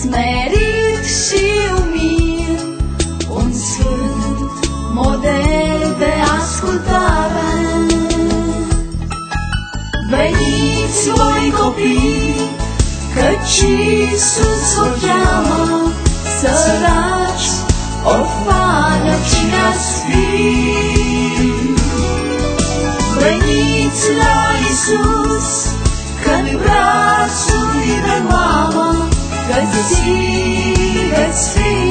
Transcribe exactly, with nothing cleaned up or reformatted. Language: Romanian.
smerit și umil, un sfânt model de ascultare. Veniți voi copii, căci Iisus vă cheamă, săraci, orfani, cine ați fi. Veniți la Iisus, că-n brațul de mamă, găsiți veți fi.